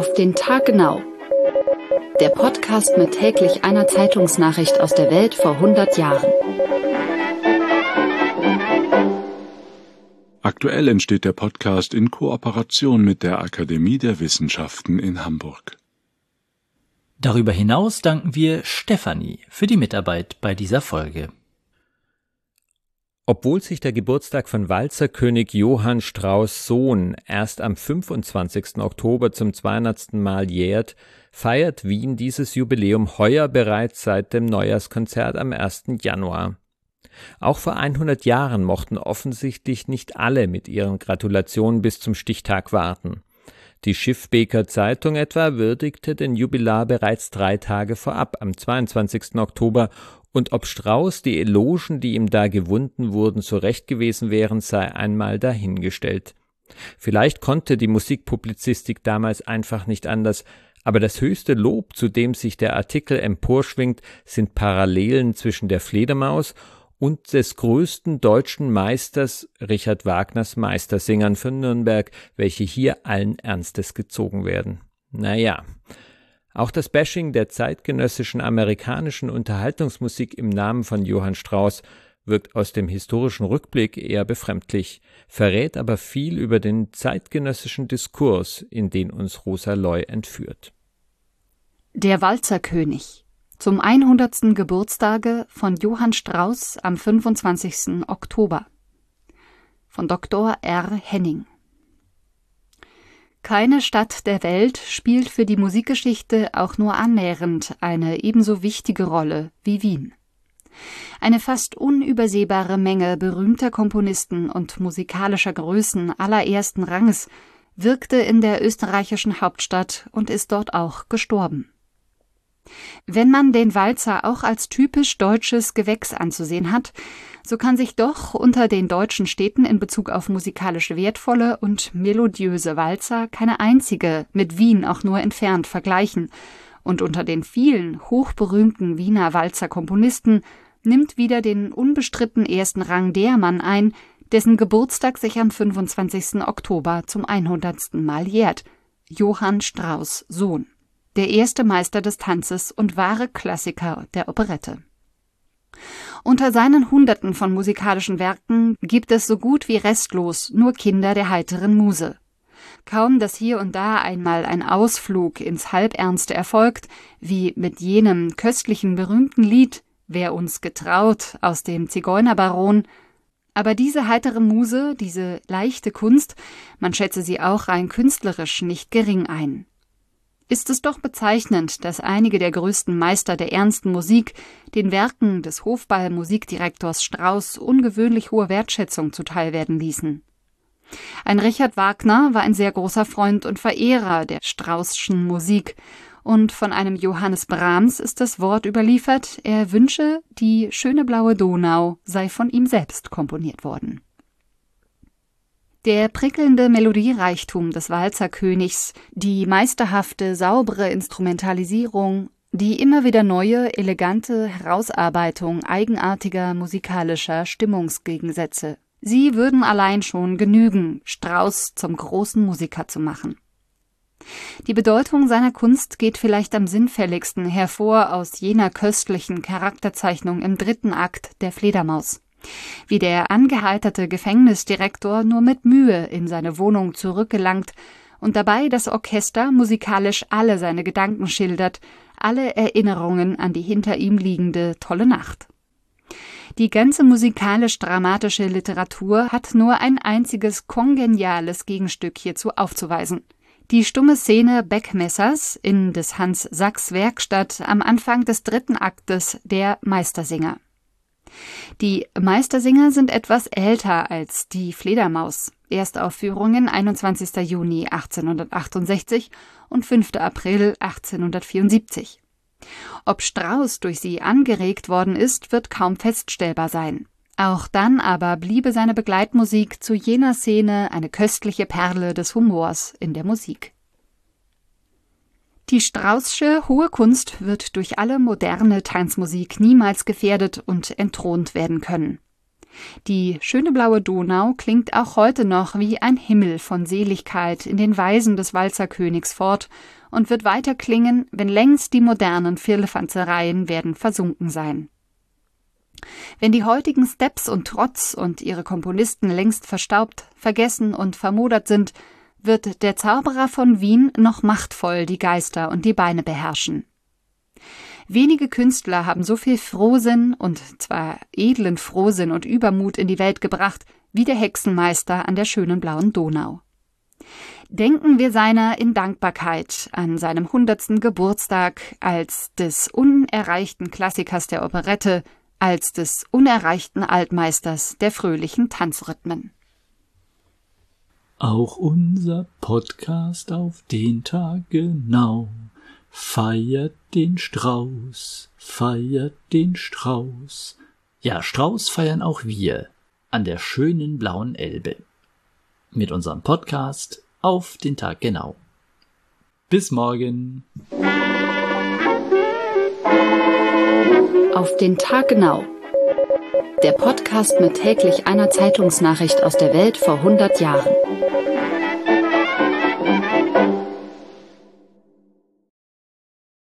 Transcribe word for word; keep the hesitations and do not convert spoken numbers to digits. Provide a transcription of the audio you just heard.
Auf den Tag genau. Der Podcast mit täglich einer Zeitungsnachricht aus der Welt vor hundert Jahren. Aktuell entsteht der Podcast in Kooperation mit der Akademie der Wissenschaften in Hamburg. Darüber hinaus danken wir Stefanie für die Mitarbeit bei dieser Folge. Obwohl sich der Geburtstag von Walzerkönig Johann Strauss Sohn erst am fünfundzwanzigsten Oktober zum zweihundertsten Mal jährt, feiert Wien dieses Jubiläum heuer bereits seit dem Neujahrskonzert am ersten Januar. Auch vor hundert Jahren mochten offensichtlich nicht alle mit ihren Gratulationen bis zum Stichtag warten. Die Schiffbeker Zeitung etwa würdigte den Jubilar bereits drei Tage vorab, am zweiundzwanzigsten Oktober, und ob Strauss die Elogen, die ihm da gewunden wurden, so recht gewesen wären, sei einmal dahingestellt. Vielleicht konnte die Musikpublizistik damals einfach nicht anders, aber das höchste Lob, zu dem sich der Artikel emporschwingt, sind Parallelen zwischen der Fledermaus und des größten deutschen Meisters, Richard Wagners Meistersingern von Nürnberg, welche hier allen Ernstes gezogen werden. Naja, auch das Bashing der zeitgenössischen amerikanischen Unterhaltungsmusik im Namen von Johann Strauss wirkt aus dem historischen Rückblick eher befremdlich, verrät aber viel über den zeitgenössischen Diskurs, in den uns Rosa Loy entführt. Der Walzerkönig. Zum hundertsten Geburtstage von Johann Strauss am fünfundzwanzigsten Oktober. Von Doktor R. Henning. Keine Stadt der Welt spielt für die Musikgeschichte auch nur annähernd eine ebenso wichtige Rolle wie Wien. Eine fast unübersehbare Menge berühmter Komponisten und musikalischer Größen allerersten Ranges wirkte in der österreichischen Hauptstadt und ist dort auch gestorben. Wenn man den Walzer auch als typisch deutsches Gewächs anzusehen hat, so kann sich doch unter den deutschen Städten in Bezug auf musikalisch wertvolle und melodiöse Walzer keine einzige mit Wien auch nur entfernt vergleichen, und unter den vielen hochberühmten Wiener Walzerkomponisten nimmt wieder den unbestritten ersten Rang der Mann ein, dessen Geburtstag sich am fünfundzwanzigsten Oktober zum hundertsten Mal jährt: Johann Strauss Sohn. Der erste Meister des Tanzes und wahre Klassiker der Operette. Unter seinen Hunderten von musikalischen Werken gibt es so gut wie restlos nur Kinder der heiteren Muse. Kaum, dass hier und da einmal ein Ausflug ins Halbernste erfolgt, wie mit jenem köstlichen berühmten Lied »Wer uns getraut« aus dem Zigeunerbaron. Aber diese heitere Muse, diese leichte Kunst, man schätze sie auch rein künstlerisch nicht gering ein. Ist es doch bezeichnend, dass einige der größten Meister der ernsten Musik den Werken des Hofball-Musikdirektors Strauss ungewöhnlich hohe Wertschätzung zuteilwerden ließen. Ein Richard Wagner war ein sehr großer Freund und Verehrer der Straußschen Musik, und von einem Johannes Brahms ist das Wort überliefert, er wünsche, die schöne blaue Donau sei von ihm selbst komponiert worden. Der prickelnde Melodiereichtum des Walzerkönigs, die meisterhafte, saubere Instrumentalisierung, die immer wieder neue, elegante Herausarbeitung eigenartiger musikalischer Stimmungsgegensätze. Sie würden allein schon genügen, Strauss zum großen Musiker zu machen. Die Bedeutung seiner Kunst geht vielleicht am sinnfälligsten hervor aus jener köstlichen Charakterzeichnung im dritten Akt der Fledermaus. Wie der angeheiterte Gefängnisdirektor nur mit Mühe in seine Wohnung zurückgelangt und dabei das Orchester musikalisch alle seine Gedanken schildert, alle Erinnerungen an die hinter ihm liegende tolle Nacht. Die ganze musikalisch-dramatische Literatur hat nur ein einziges kongeniales Gegenstück hierzu aufzuweisen. Die stumme Szene Beckmessers in des Hans Sachs Werkstatt am Anfang des dritten Aktes der Meistersinger. Die Meistersinger sind etwas älter als die Fledermaus. Erstaufführungen einundzwanzigster Juni achtzehnhundertachtundsechzig und fünfter April achtzehnhundertvierundsiebzig. Ob Strauss durch sie angeregt worden ist, wird kaum feststellbar sein. Auch dann aber bliebe seine Begleitmusik zu jener Szene eine köstliche Perle des Humors in der Musik. Die Straußsche hohe Kunst wird durch alle moderne Tanzmusik niemals gefährdet und entthront werden können. Die schöne blaue Donau klingt auch heute noch wie ein Himmel von Seligkeit in den Weisen des Walzerkönigs fort und wird weiter klingen, wenn längst die modernen Firlefanzereien werden versunken sein. Wenn die heutigen Steps und Trotz und ihre Komponisten längst verstaubt, vergessen und vermodert sind, wird der Zauberer von Wien noch machtvoll die Geister und die Beine beherrschen. Wenige Künstler haben so viel Frohsinn, und zwar edlen Frohsinn und Übermut in die Welt gebracht, wie der Hexenmeister an der schönen blauen Donau. Denken wir seiner in Dankbarkeit an seinem hundertsten Geburtstag als des unerreichten Klassikers der Operette, als des unerreichten Altmeisters der fröhlichen Tanzrhythmen. Auch unser Podcast auf den Tag genau feiert den Strauß, feiert den Strauß. Ja, Strauß feiern auch wir an der schönen blauen Elbe. Mit unserem Podcast auf den Tag genau. Bis morgen. Auf den Tag genau. Der Podcast mit täglich einer Zeitungsnachricht aus der Welt vor hundert Jahren.